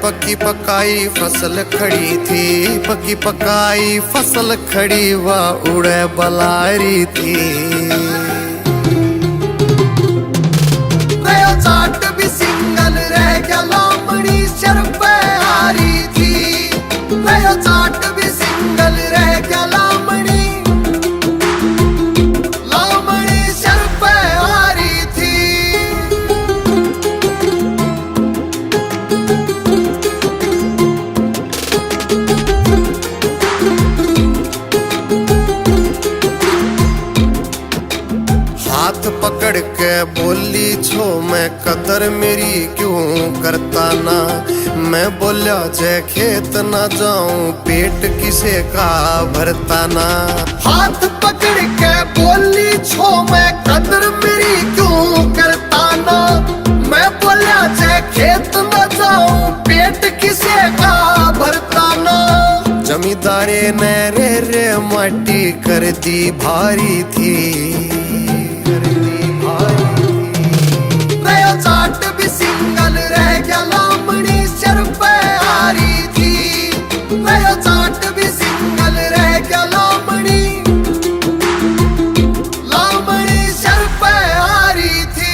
पक्की पकाई फसल खड़ी थी, पक्की पकाई फसल खड़ी वह उड़े बलारी थी। चाट भी सिंगल रह गया लामड़ी सर पे हारी थी। चाट भी सिंगल रह गया लामड़ी सर पे हारी थी। हाथ पकड़ के बोली छो मैं कदर मेरी क्यों करता ना। मैं बोला जय खेत ना जाऊं पेट किसे का भरता ना। हाथ पकड़ के बोली छो मैं कदर मेरी क्यों करता ना। मैं बोला जय खेत ना जाऊं पेट किसे का भरता ना। जमींदारे ने रे माटी कर दी भारी थी। चाट भी सिंगल रह गया लामड़ी सर पे हारी थी। चाट भी सिंगल रह गया लामड़ी सर पे हारी थी।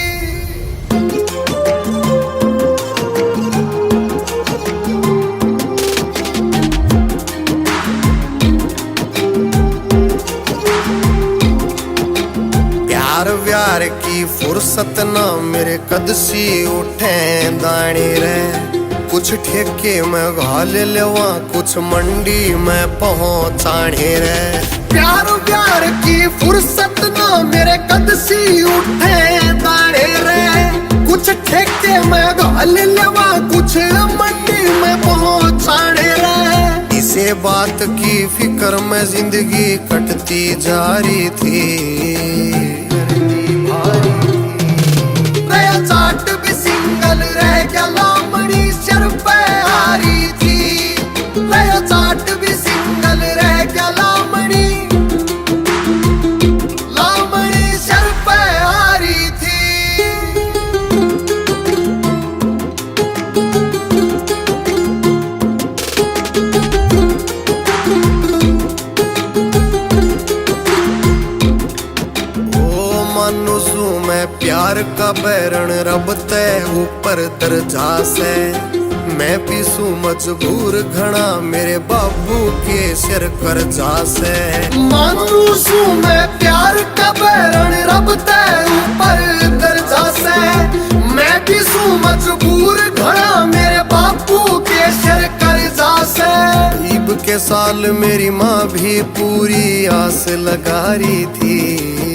प्यार की फुर्सत ना मेरे कदसी उठे दाने रे। कुछ ठेके में घाल लेवा कुछ मंडी में पहुंचाने रे। प्यार की फुर्सत ना मेरे कदसी उठे दाने रे। कुछ ठेके में घाल लेवा कुछ मंडी में पहुंचाने रे। इसे बात की फिक्र में जिंदगी कटती जा रही थी। चाट भी सिंगल रह गया लामड़ी सर पे हारी थी। चाट भी सिंगल रह गया लामड़ी सर पे हारी थी। मानुसू मैं प्यार का बैरण रब ते ऊपर दर्जा से। मैं पीसू मजबूर घना मेरे बाबू के सिर कर्जा से। मानुसू मैं प्यार का बैरण रब ते ऊपर दर्जा से। मैं पीसू मजबूर घना मेरे बाबू के सिर कर्जा से। ईद के साल मेरी माँ भी पूरी आस लगा रही थी।